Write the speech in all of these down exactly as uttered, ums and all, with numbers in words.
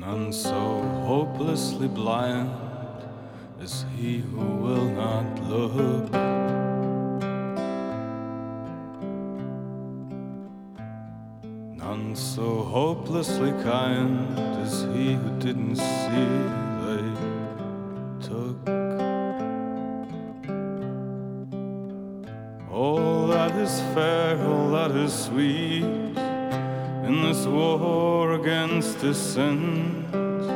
None so hopelessly blind as he who will not look. None so hopelessly kind as he who didn't see they took. All that is fair, all that is sweet in this war against dissent.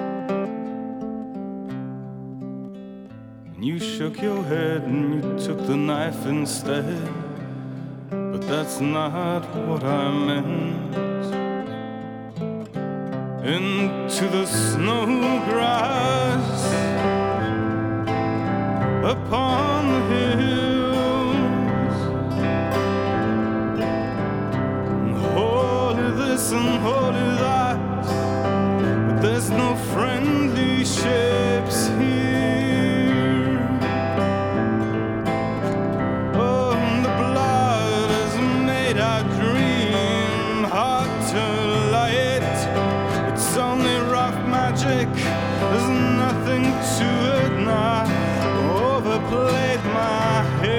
And you shook your head and you took the knife instead, but that's not what I meant. Into the snow grass upon the hills, and holy this and holy that, but there's no friendly shapes here. Oh, and the blood has made our dream hard to light. It's only rough magic, there's nothing to it now. Overplayed my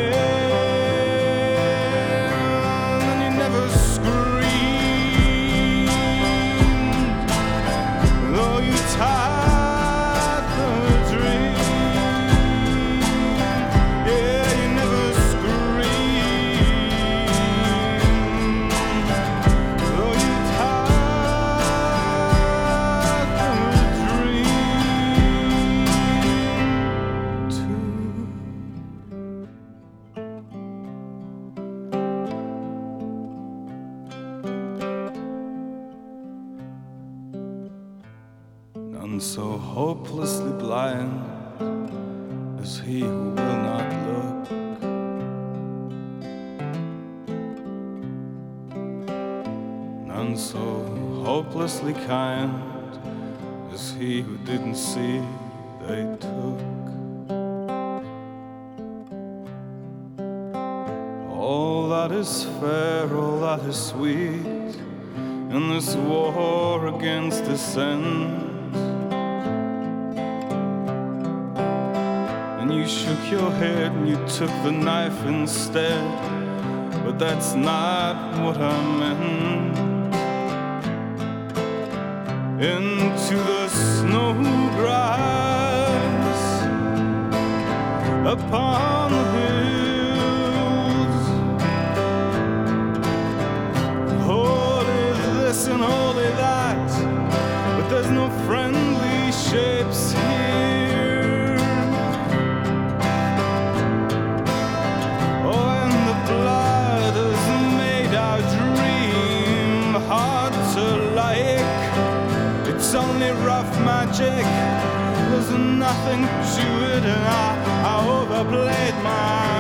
head, and you never screamed, though you tied the dream. Yeah, you never screamed, though you tied the dream too. None so hopelessly blind as he who will not look. None so hopelessly kind as he who didn't see they took. All that is fair, all that is sweet in this war against dissent. And you shook your head and you took the knife instead, but that's not what I meant. Into the snow grass upon the hills, holy this and holy that, but there's no friendly shapes here. Oh, and the blood has made our dream hard to like. It's only rough magic, there's nothing to it, and I, I overplayed my